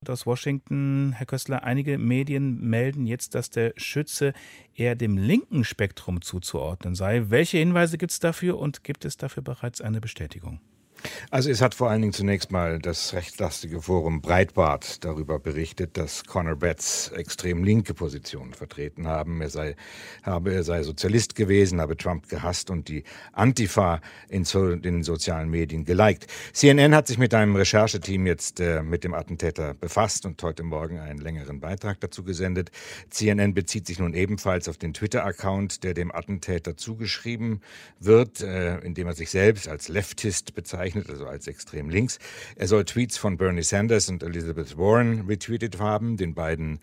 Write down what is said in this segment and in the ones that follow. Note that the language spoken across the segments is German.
aus Washington. Herr Köstler, einige Medien melden jetzt, dass der Schütze eher dem linken Spektrum zuzuordnen sei. Welche Hinweise gibt es dafür und gibt es dafür bereits eine Bestätigung? Also es hat vor allen Dingen zunächst mal das rechtslastige Forum Breitbart darüber berichtet, dass Conor Betts extrem linke Positionen vertreten haben. Er sei Sozialist gewesen, habe Trump gehasst und die Antifa in den sozialen Medien geliked. CNN hat sich mit einem Rechercheteam jetzt mit dem Attentäter befasst und heute Morgen einen längeren Beitrag dazu gesendet. CNN bezieht sich nun ebenfalls auf den Twitter-Account, der dem Attentäter zugeschrieben wird, indem er sich selbst als Leftist bezeichnet, also als extrem links. Er soll Tweets von Bernie Sanders und Elizabeth Warren retweetet haben, den beiden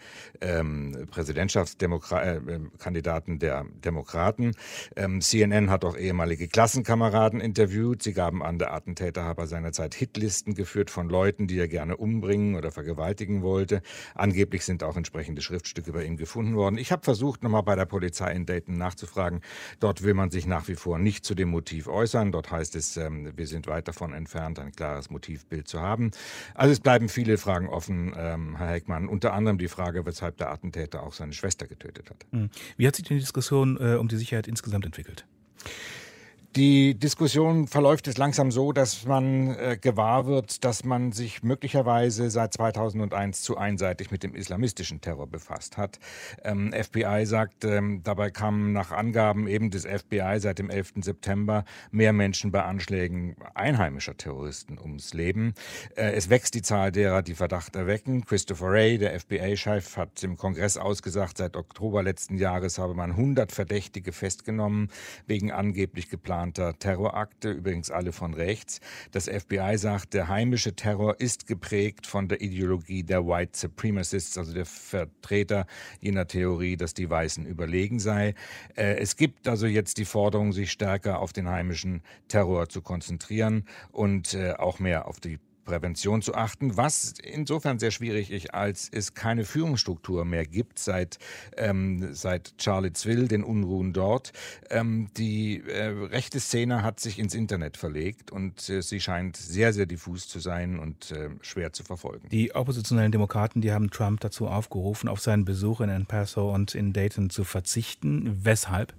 Präsidentschaftskandidaten der Demokraten. CNN hat auch ehemalige Klassenkameraden interviewt. Sie gaben an, der Attentäter habe seinerzeit Hitlisten geführt von Leuten, die er gerne umbringen oder vergewaltigen wollte. Angeblich sind auch entsprechende Schriftstücke bei ihm gefunden worden. Ich habe versucht, nochmal bei der Polizei in Dayton nachzufragen. Dort will man sich nach wie vor nicht zu dem Motiv äußern. Dort heißt es, wir sind weit davon entfernt, ein klares Motivbild zu haben. Also es bleiben viele Fragen offen, Herr Heckmann. Unter anderem die Frage, weshalb der Attentäter auch seine Schwester getötet hat. Wie hat sich denn die Diskussion um die Sicherheit insgesamt entwickelt? Die Diskussion verläuft jetzt langsam so, dass man gewahr wird, dass man sich möglicherweise seit 2001 zu einseitig mit dem islamistischen Terror befasst hat. FBI sagt, dabei kamen nach Angaben eben des FBI seit dem 11. September mehr Menschen bei Anschlägen einheimischer Terroristen ums Leben. Es wächst die Zahl derer, die Verdacht erwecken. Christopher Wray, der FBI-Chef, hat im Kongress ausgesagt, seit Oktober letzten Jahres habe man 100 Verdächtige festgenommen wegen angeblich geplanter Terrorakte, übrigens alle von rechts. Das FBI sagt, der heimische Terror ist geprägt von der Ideologie der White Supremacists, also der Vertreter jener Theorie, dass die Weißen überlegen sei. Es gibt also jetzt die Forderung, sich stärker auf den heimischen Terror zu konzentrieren und auch mehr auf die Prävention zu achten, was insofern sehr schwierig ist, als es keine Führungsstruktur mehr gibt seit Charlottesville, den Unruhen dort. Die rechte Szene hat sich ins Internet verlegt und sie scheint sehr, sehr diffus zu sein und schwer zu verfolgen. Die oppositionellen Demokraten, die haben Trump dazu aufgerufen, auf seinen Besuch in El Paso und in Dayton zu verzichten. Weshalb?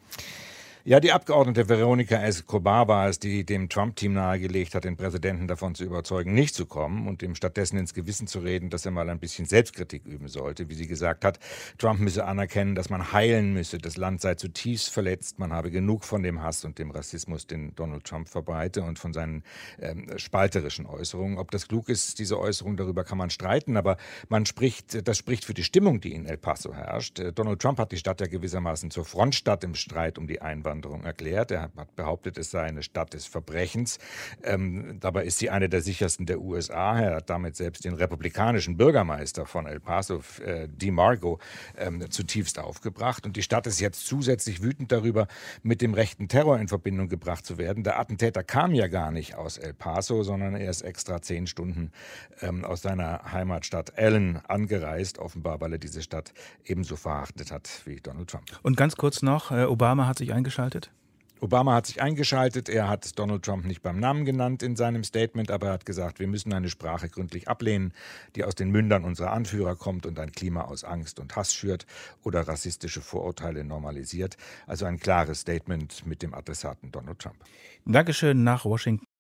Ja, die Abgeordnete Veronica Escobar war es, die dem Trump-Team nahegelegt hat, den Präsidenten davon zu überzeugen, nicht zu kommen und ihm stattdessen ins Gewissen zu reden, dass er mal ein bisschen Selbstkritik üben sollte. Wie sie gesagt hat, Trump müsse anerkennen, dass man heilen müsse, das Land sei zutiefst verletzt, man habe genug von dem Hass und dem Rassismus, den Donald Trump verbreite und von seinen spalterischen Äußerungen. Ob das klug ist, diese Äußerung, darüber kann man streiten, aber das spricht für die Stimmung, die in El Paso herrscht. Donald Trump hat die Stadt ja gewissermaßen zur Frontstadt im Streit um die Einwanderung erklärt. Er hat behauptet, es sei eine Stadt des Verbrechens. Dabei ist sie eine der sichersten der USA. Er hat damit selbst den republikanischen Bürgermeister von El Paso, DeMarco, zutiefst aufgebracht. Und die Stadt ist jetzt zusätzlich wütend darüber, mit dem rechten Terror in Verbindung gebracht zu werden. Der Attentäter kam ja gar nicht aus El Paso, sondern er ist extra 10 Stunden aus seiner Heimatstadt Allen angereist, offenbar, weil er diese Stadt ebenso verachtet hat wie Donald Trump. Und ganz kurz noch, Obama hat sich eingeschaltet. Obama hat sich eingeschaltet, er hat Donald Trump nicht beim Namen genannt in seinem Statement, aber er hat gesagt, wir müssen eine Sprache gründlich ablehnen, die aus den Mündern unserer Anführer kommt und ein Klima aus Angst und Hass schürt oder rassistische Vorurteile normalisiert. Also ein klares Statement mit dem Adressaten Donald Trump. Dankeschön nach Washington.